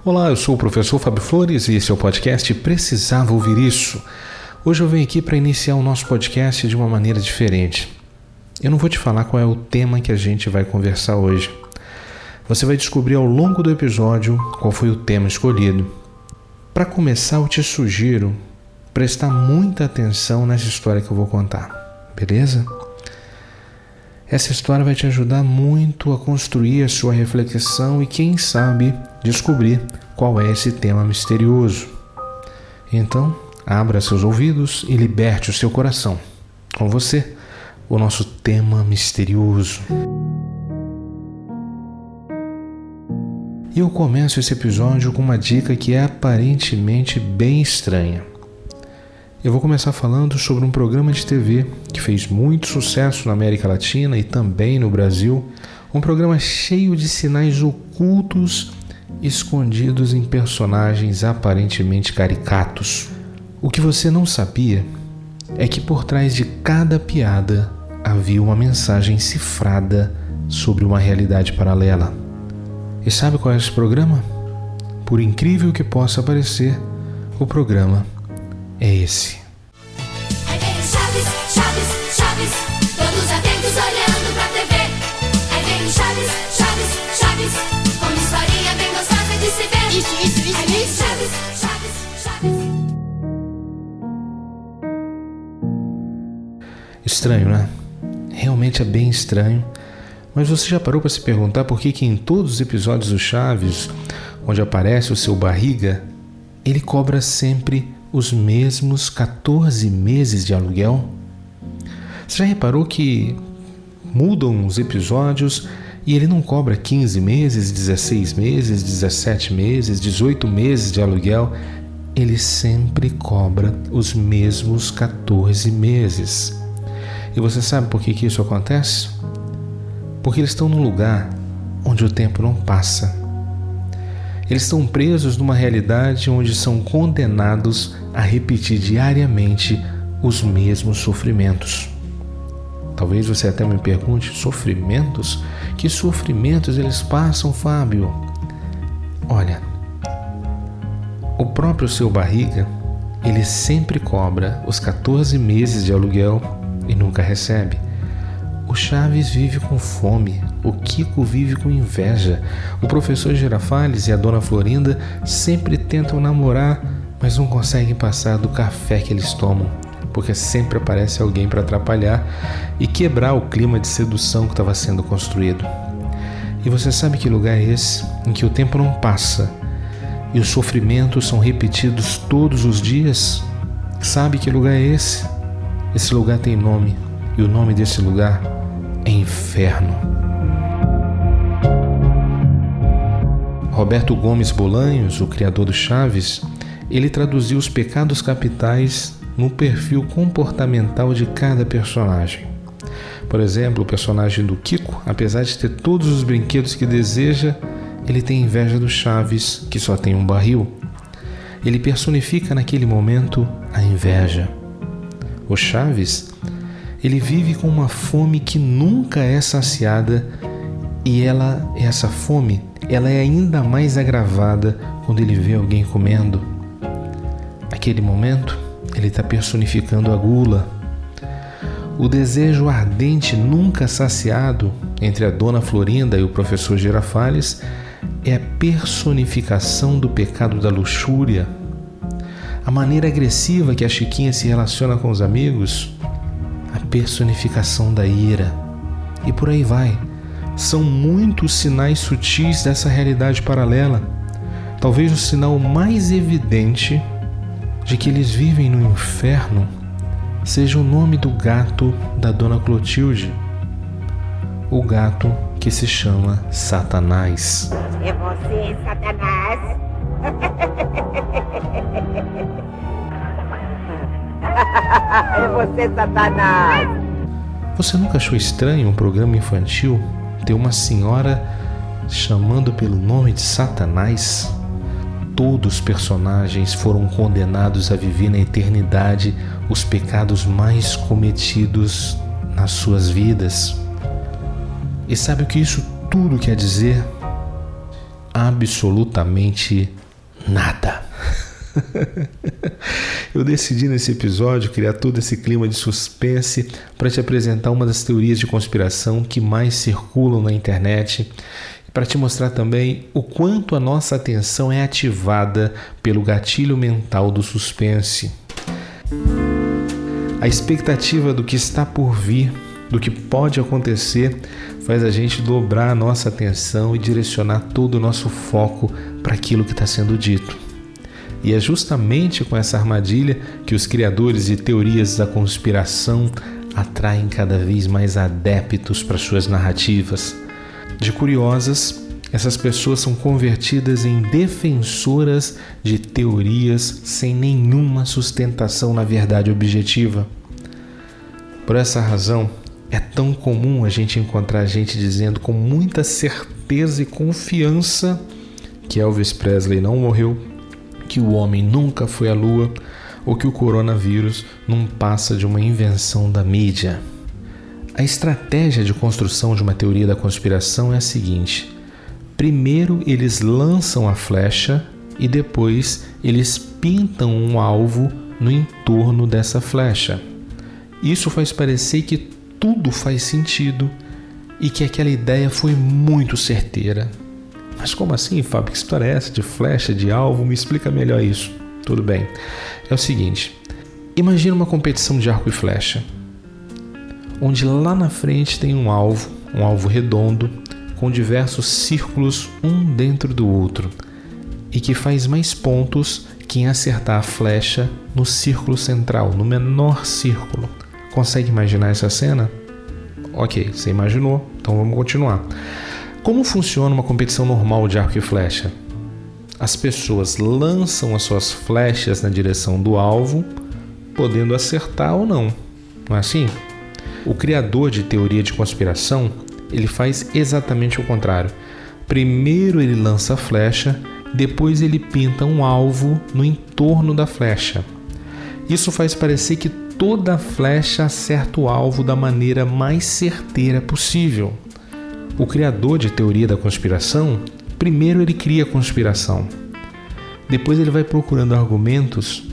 Olá, eu sou o professor Fábio Flores e esse é o podcast Precisava Ouvir Isso. Hoje eu venho aqui para iniciar o nosso podcast de uma maneira diferente. Eu não vou te falar qual é o tema que a gente vai conversar hoje. Você vai descobrir ao longo do episódio qual foi o tema escolhido. Para começar, eu te sugiro prestar muita atenção nessa história que eu vou contar, beleza? Essa história vai te ajudar muito a construir a sua reflexão e, quem sabe, descobrir qual é esse tema misterioso. Então, abra seus ouvidos e liberte o seu coração. Com você, o nosso tema misterioso. E eu começo esse episódio com uma dica que é aparentemente bem estranha. Eu vou começar falando sobre um programa de TV que fez muito sucesso na América Latina e também no Brasil, um programa cheio de sinais ocultos escondidos em personagens aparentemente caricatos. O que você não sabia é que por trás de cada piada havia uma mensagem cifrada sobre uma realidade paralela. E sabe qual é esse programa? Por incrível que possa parecer, o programa é esse. Aí vem o Chaves, Chaves, Chaves, todos atentos olhando pra TV. Aí vem o Chaves, Chaves, Chaves, com uma historinha bem gostosa de se ver. Isso. Aí vem o Chaves, Chaves, Chaves. Estranho, né? Realmente é bem estranho. Mas você já parou para se perguntar por que em todos os episódios do Chaves, onde aparece o seu barriga, ele cobra sempre os mesmos 14 meses de aluguel? Você já reparou que mudam os episódios e ele não cobra 15 meses, 16 meses, 17 meses, 18 meses de aluguel? Ele sempre cobra os mesmos 14 meses. E você sabe por que isso acontece? Porque eles estão num lugar onde o tempo não passa. Eles estão presos numa realidade onde são condenados a repetir diariamente os mesmos sofrimentos. Talvez você até me pergunte, sofrimentos? Que sofrimentos eles passam, Fábio? Olha, o próprio seu barriga, ele sempre cobra os 14 meses de aluguel e nunca recebe. O Chaves vive com fome, o Kiko vive com inveja, o professor Girafales e a dona Florinda sempre tentam namorar, mas não conseguem passar do café que eles tomam, porque sempre aparece alguém para atrapalhar e quebrar o clima de sedução que estava sendo construído. E você sabe que lugar é esse em que o tempo não passa e os sofrimentos são repetidos todos os dias? Sabe que lugar é esse? Esse lugar tem nome, e o nome desse lugar é Inferno. Roberto Gomes Bolanhos, o criador do Chaves, ele traduziu os pecados capitais no perfil comportamental de cada personagem. Por exemplo, o personagem do Kiko, apesar de ter todos os brinquedos que deseja, ele tem inveja do Chaves, que só tem um barril. Ele personifica naquele momento a inveja. O Chaves, ele vive com uma fome que nunca é saciada e essa fome, ela é ainda mais agravada quando ele vê alguém comendo. Naquele momento, ele está personificando a gula. O desejo ardente nunca saciado entre a dona Florinda e o professor Girafales é a personificação do pecado da luxúria. A maneira agressiva que a Chiquinha se relaciona com os amigos, a personificação da ira. E por aí vai. São muitos sinais sutis dessa realidade paralela. Talvez o sinal mais evidente de que eles vivem no inferno seja o nome do gato da dona Clotilde. O gato que se chama Satanás. É você, Satanás? É você, Satanás! Você nunca achou estranho um programa infantil ter uma senhora chamando pelo nome de Satanás? Todos os personagens foram condenados a viver na eternidade os pecados mais cometidos nas suas vidas. E sabe o que isso tudo quer dizer? absolutamente nada. Eu decidi nesse episódio criar todo esse clima de suspense para te apresentar uma das teorias de conspiração que mais circulam na internet, para te mostrar também o quanto a nossa atenção é ativada pelo gatilho mental do suspense. A expectativa do que está por vir, do que pode acontecer, faz a gente dobrar a nossa atenção e direcionar todo o nosso foco para aquilo que está sendo dito. E é justamente com essa armadilha que os criadores de teorias da conspiração atraem cada vez mais adeptos para suas narrativas. De curiosas, essas pessoas são convertidas em defensoras de teorias sem nenhuma sustentação na verdade objetiva. Por essa razão, é tão comum a gente encontrar gente dizendo com muita certeza e confiança que Elvis Presley não morreu, que o homem nunca foi à Lua ou que o coronavírus não passa de uma invenção da mídia. A estratégia de construção de uma teoria da conspiração é a seguinte: primeiro eles lançam a flecha e depois eles pintam um alvo no entorno dessa flecha. Isso faz parecer que tudo faz sentido e que aquela ideia foi muito certeira. Mas como assim, Fábio? Que história é essa de flecha, de alvo? Me explica melhor isso. Tudo bem. É o seguinte, imagina uma competição de arco e flecha, onde lá na frente tem um alvo redondo, com diversos círculos um dentro do outro, e que faz mais pontos quem acertar a flecha no círculo central, no menor círculo. Consegue imaginar essa cena? Ok, você imaginou, então vamos continuar. Como funciona uma competição normal de arco e flecha? As pessoas lançam as suas flechas na direção do alvo, podendo acertar ou não. Não é assim? O criador de teoria de conspiração, ele faz exatamente o contrário. Primeiro ele lança a flecha, depois ele pinta um alvo no entorno da flecha. Isso faz parecer que toda flecha acerta o alvo da maneira mais certeira possível. O criador de teoria da conspiração, primeiro ele cria a conspiração. Depois ele vai procurando argumentos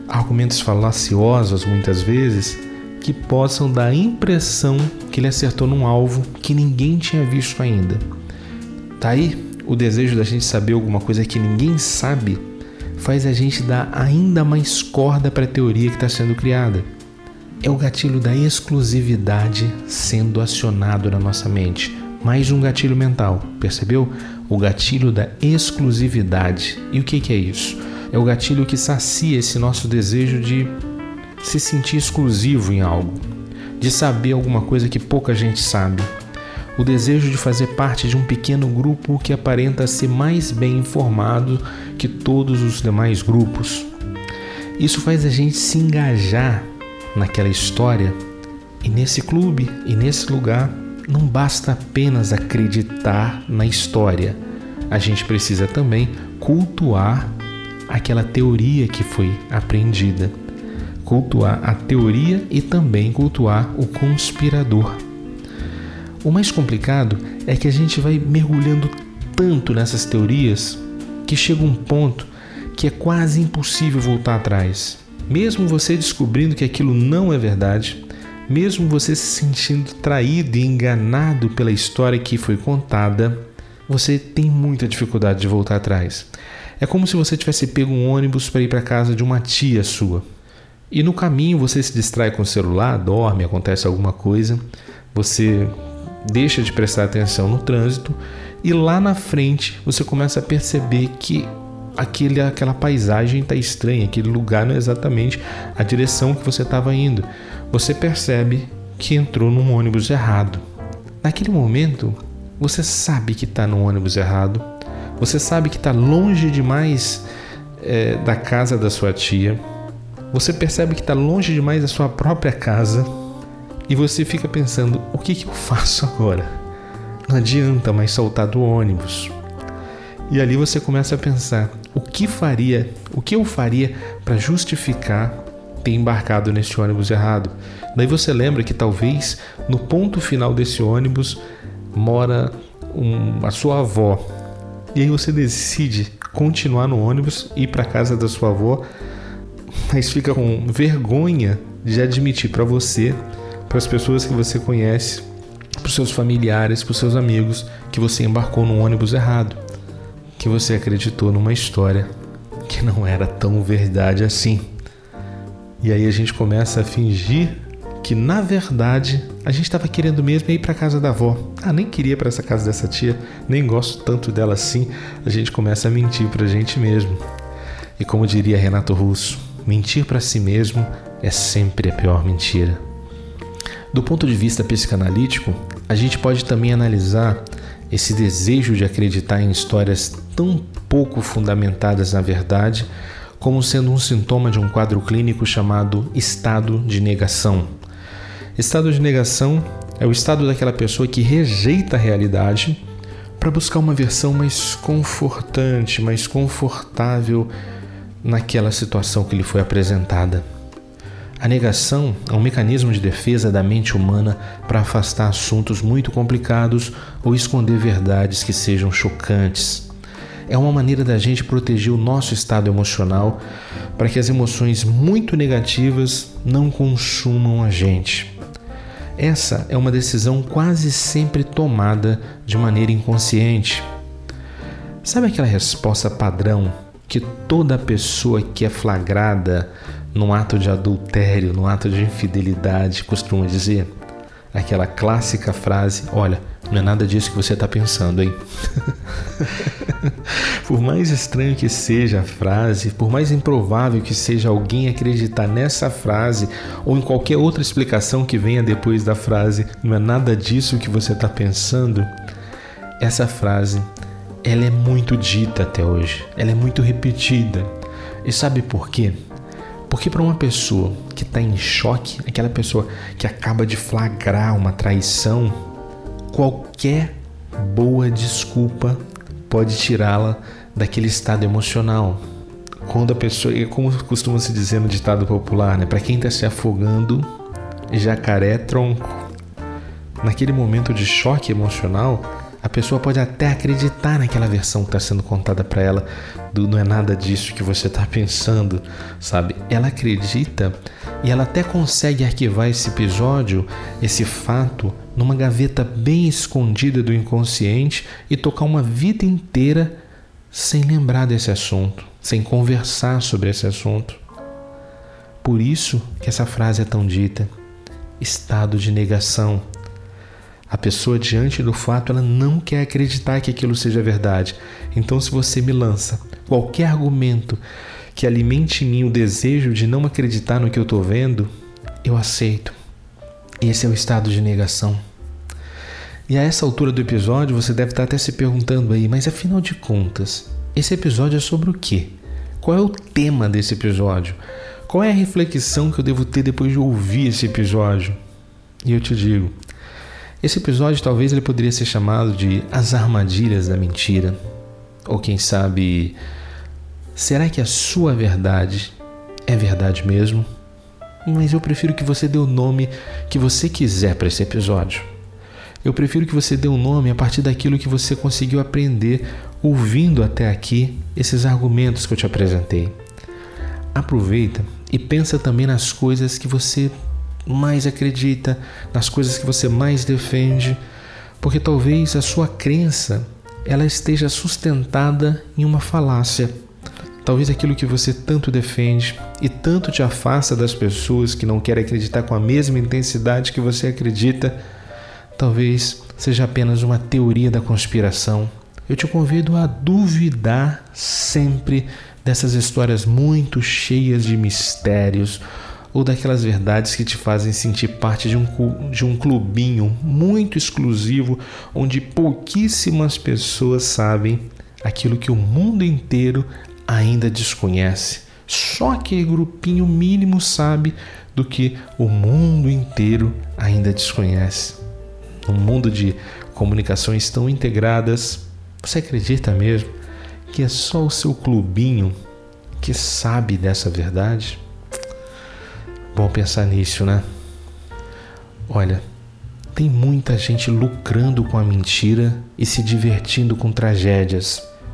falaciosos muitas vezes, que possam dar a impressão que ele acertou num alvo que ninguém tinha visto ainda. Tá aí o desejo da gente saber alguma coisa que ninguém sabe, faz a gente dar ainda mais corda para a teoria que está sendo criada. É o gatilho da exclusividade sendo acionado na nossa mente. Mais um gatilho mental, percebeu? O gatilho da exclusividade. E o que é isso? É o gatilho que sacia esse nosso desejo de se sentir exclusivo em algo, de saber alguma coisa que pouca gente sabe. O desejo de fazer parte de um pequeno grupo que aparenta ser mais bem informado que todos os demais grupos. Isso faz a gente se engajar naquela história, e nesse clube, e nesse lugar, não basta apenas acreditar na história. A gente precisa também cultuar aquela teoria que foi aprendida. Cultuar a teoria e também cultuar o conspirador. O mais complicado é que a gente vai mergulhando tanto nessas teorias que chega um ponto que é quase impossível voltar atrás. Mesmo você descobrindo que aquilo não é verdade, mesmo você se sentindo traído e enganado pela história que foi contada, você tem muita dificuldade de voltar atrás. É como se você tivesse pego um ônibus para ir para casa de uma tia sua. E no caminho você se distrai com o celular, dorme, acontece alguma coisa, você deixa de prestar atenção no trânsito e lá na frente você começa a perceber que aquela paisagem está estranha, aquele lugar não é exatamente a direção que você estava indo. Você percebe que entrou num ônibus errado. Naquele momento, você sabe que está no ônibus errado, você sabe que está longe demais da casa da sua tia, você percebe que está longe demais da sua própria casa e você fica pensando, o que eu faço agora? Não adianta mais saltar do ônibus. E ali você começa a pensar, o que eu faria para justificar ter embarcado nesse ônibus errado? Daí você lembra que talvez no ponto final desse ônibus mora a sua avó. E aí você decide continuar no ônibus e ir para casa da sua avó, mas fica com vergonha de admitir para você, para as pessoas que você conhece, para os seus familiares, para os seus amigos, que você embarcou no ônibus errado, que você acreditou numa história que não era tão verdade assim. E aí a gente começa a fingir que, na verdade, a gente estava querendo mesmo ir para casa da avó. Nem queria para essa casa dessa tia, nem gosto tanto dela assim. A gente começa a mentir para a gente mesmo. E como diria Renato Russo, mentir para si mesmo é sempre a pior mentira. Do ponto de vista psicanalítico, a gente pode também analisar esse desejo de acreditar em histórias tão pouco fundamentadas na verdade como sendo um sintoma de um quadro clínico chamado estado de negação. Estado de negação é o estado daquela pessoa que rejeita a realidade para buscar uma versão mais confortante, mais confortável naquela situação que lhe foi apresentada. A negação é um mecanismo de defesa da mente humana para afastar assuntos muito complicados ou esconder verdades que sejam chocantes. É uma maneira da gente proteger o nosso estado emocional para que as emoções muito negativas não consumam a gente. Essa é uma decisão quase sempre tomada de maneira inconsciente. Sabe aquela resposta padrão que toda pessoa que é flagrada num ato de adultério, num ato de infidelidade, costuma dizer? Aquela clássica frase: olha, não é nada disso que você está pensando, hein? Por mais estranho que seja a frase, por mais improvável que seja alguém acreditar nessa frase ou em qualquer outra explicação que venha depois da frase, não é nada disso que você está pensando, essa frase, ela é muito dita até hoje, ela é muito repetida. E sabe por quê? Porque para uma pessoa que está em choque, aquela pessoa que acaba de flagrar uma traição, qualquer boa desculpa pode tirá-la daquele estado emocional. Quando a pessoa, como costuma se dizer no ditado popular, né? Para quem está se afogando, jacaré é tronco. Naquele momento de choque emocional, a pessoa pode até acreditar naquela versão que está sendo contada para ela, do não é nada disso que você está pensando, sabe? Ela acredita e ela até consegue arquivar esse episódio, esse fato, numa gaveta bem escondida do inconsciente e tocar uma vida inteira sem lembrar desse assunto, sem conversar sobre esse assunto. Por isso que essa frase é tão dita: estado de negação. A pessoa, diante do fato, ela não quer acreditar que aquilo seja verdade. Então, se você me lança qualquer argumento que alimente em mim o desejo de não acreditar no que eu estou vendo, eu aceito. Esse é o estado de negação. E a essa altura do episódio, você deve estar até se perguntando aí, mas afinal de contas, esse episódio é sobre o quê? Qual é o tema desse episódio? Qual é a reflexão que eu devo ter depois de ouvir esse episódio? E eu te digo, esse episódio talvez ele poderia ser chamado de As Armadilhas da Mentira. Ou quem sabe, será que a sua verdade é verdade mesmo? Mas eu prefiro que você dê o nome que você quiser para esse episódio. Eu prefiro que você dê um nome a partir daquilo que você conseguiu aprender ouvindo até aqui esses argumentos que eu te apresentei. Aproveita e pensa também nas coisas que você mais acredita, nas coisas que você mais defende, porque talvez a sua crença ela esteja sustentada em uma falácia. Talvez aquilo que você tanto defende e tanto te afasta das pessoas que não querem acreditar com a mesma intensidade que você acredita, talvez seja apenas uma teoria da conspiração. Eu te convido a duvidar sempre dessas histórias muito cheias de mistérios ou daquelas verdades que te fazem sentir parte de um clubinho muito exclusivo onde pouquíssimas pessoas sabem aquilo que o mundo inteiro ainda desconhece. Só aquele grupinho mínimo sabe do que o mundo inteiro ainda desconhece. Um mundo de comunicações tão integradas, você acredita mesmo que é só o seu clubinho que sabe dessa verdade? Bom pensar nisso, né? Olha, tem muita gente lucrando com a mentira e se divertindo com tragédias.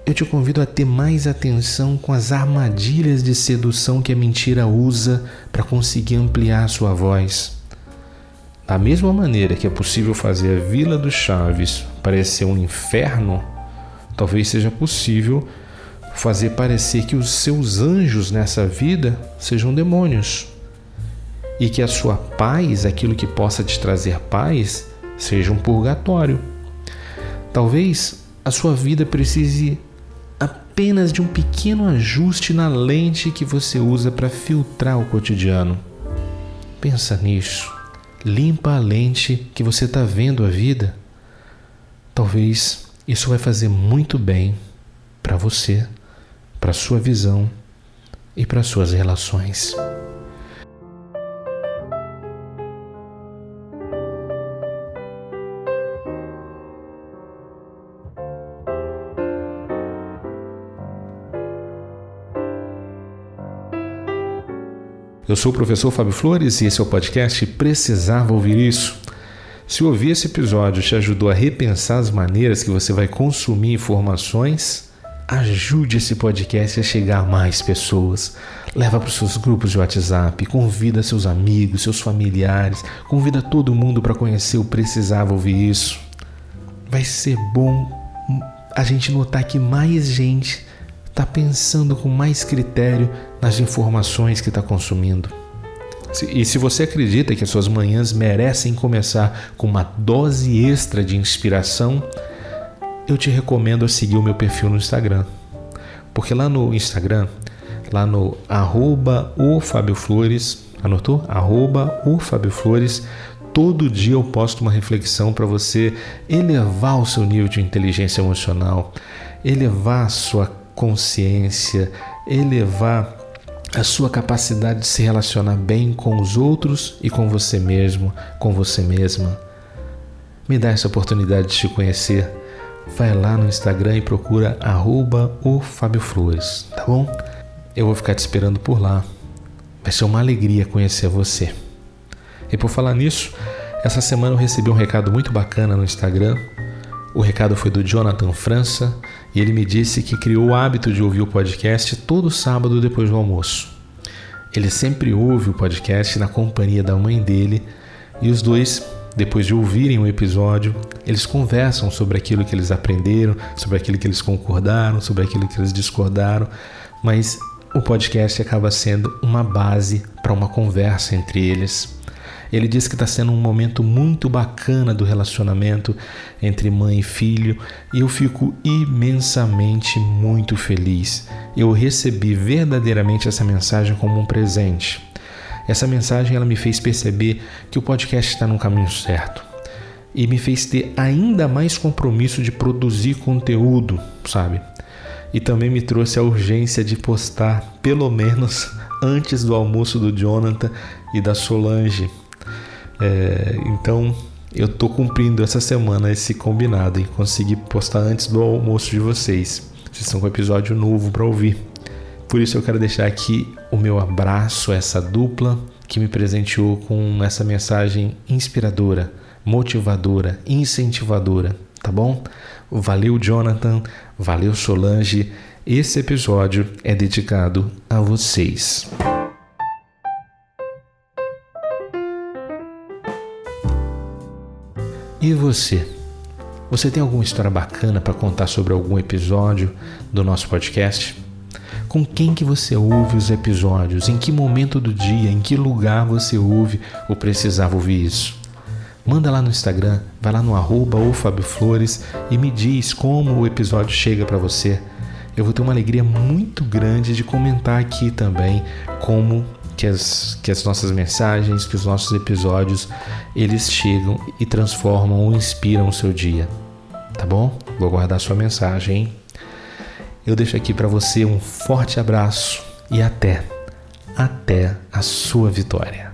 eu te convido a ter mais atenção com as armadilhas de sedução que a mentira usa para conseguir ampliar sua voz. Da mesma maneira que é possível fazer a Vila do Chaves parecer um inferno, talvez seja possível fazer parecer que os seus anjos nessa vida sejam demônios e que a sua paz, aquilo que possa te trazer paz, seja um purgatório. Talvez a sua vida precise apenas de um pequeno ajuste na lente que você usa para filtrar o cotidiano. Pensa nisso. Limpa a lente que você está vendo a vida. Talvez isso vai fazer muito bem para você, para a sua visão e para as suas relações. Eu sou o professor Fábio Flores e esse é o podcast Precisava Ouvir Isso. Se ouvir esse episódio te ajudou a repensar as maneiras que você vai consumir informações, ajude esse podcast a chegar a mais pessoas. Leva para os seus grupos de WhatsApp, convida seus amigos, seus familiares, convida todo mundo para conhecer o Precisava Ouvir Isso. Vai ser bom a gente notar que mais gente está pensando com mais critério nas informações que está consumindo. E se você acredita que as suas manhãs merecem começar com uma dose extra de inspiração, eu te recomendo a seguir o meu perfil no Instagram. Porque lá no Instagram, lá no @ofabioflores, anotou? @ofabioflores, todo dia eu posto uma reflexão para você elevar o seu nível de inteligência emocional, elevar a sua consciência, elevar a sua capacidade de se relacionar bem com os outros e com você mesmo, com você mesma. Me dá essa oportunidade de te conhecer. Vai lá no Instagram e procura @ofabioflores, tá bom? Eu vou ficar te esperando por lá. Vai ser uma alegria conhecer você. E por falar nisso, essa semana eu recebi um recado muito bacana no Instagram. O recado foi do Jonathan França e ele me disse que criou o hábito de ouvir o podcast todo sábado depois do almoço. Ele sempre ouve o podcast na companhia da mãe dele e os dois, depois de ouvirem o episódio, eles conversam sobre aquilo que eles aprenderam, sobre aquilo que eles concordaram, sobre aquilo que eles discordaram, mas o podcast acaba sendo uma base para uma conversa entre eles. Ele diz que está sendo um momento muito bacana do relacionamento entre mãe e filho e eu fico imensamente muito feliz. Eu recebi verdadeiramente essa mensagem como um presente. Essa mensagem ela me fez perceber que o podcast está no caminho certo e me fez ter ainda mais compromisso de produzir conteúdo, sabe? E também me trouxe a urgência de postar pelo menos antes do almoço do Jonathan e da Solange. Então eu estou cumprindo essa semana esse combinado e consegui postar antes do almoço de vocês. Vocês estão com um episódio novo para ouvir. Por isso eu quero deixar aqui o meu abraço a essa dupla que me presenteou com essa mensagem inspiradora, motivadora, incentivadora, tá bom? Valeu, Jonathan, valeu, Solange. Esse episódio é dedicado a vocês. E você? Você tem alguma história bacana para contar sobre algum episódio do nosso podcast? Com quem que você ouve os episódios? Em que momento do dia? Em que lugar você ouve ou precisava ouvir isso? Manda lá no Instagram, vai lá no @ofabioflores e me diz como o episódio chega para você. Eu vou ter uma alegria muito grande de comentar aqui também como que as nossas mensagens, que os nossos episódios, eles chegam e transformam ou inspiram o seu dia. Tá bom? Vou guardar sua mensagem, hein? Eu deixo aqui para você um forte abraço e até a sua vitória.